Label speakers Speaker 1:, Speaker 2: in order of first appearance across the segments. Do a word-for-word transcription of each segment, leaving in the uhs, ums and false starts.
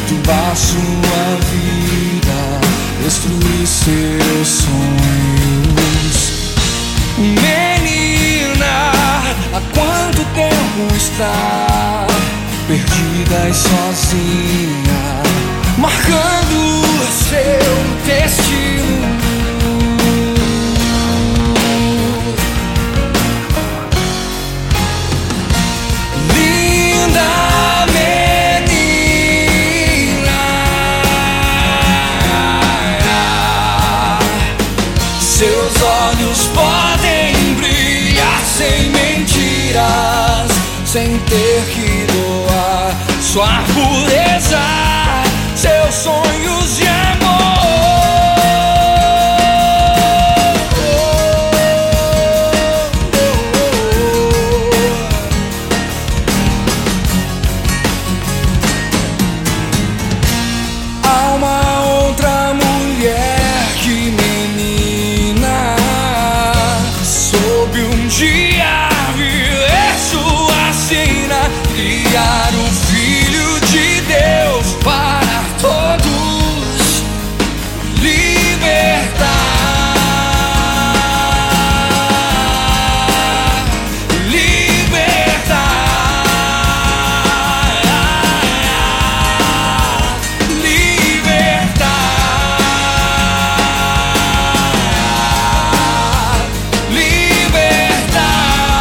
Speaker 1: perturbar sua vida, destruir seus sonhos. Menina, há quanto tempo está perdida e sozinha, marcando seu destino? Seus olhos podem brilhar sem mentiras, sem ter que doar sua pureza, seus sonhos de amor. Há uma outra mulher que soube um dia viver sua sina, criar um filho de Deus para todos, libertar, libertar, libertar.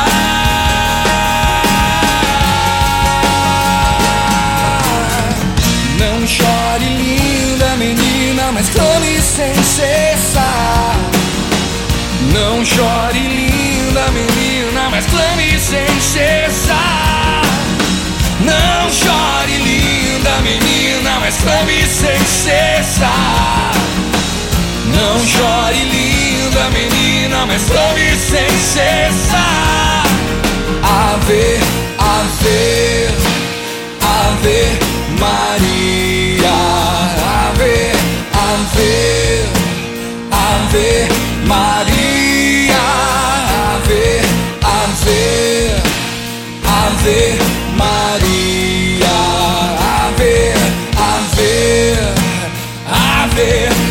Speaker 1: Não chore, linda menina, mas clame sem cessar. Não chore, linda menina, mas clame sem cessar. Não chore, linda menina, mas clame sem cessar. Não chore, linda menina, mas clame sem cessar. Ave, ave, ave Maria, ave, ave, ave Maria, ave, ave, ave Maria, ave, ave, ave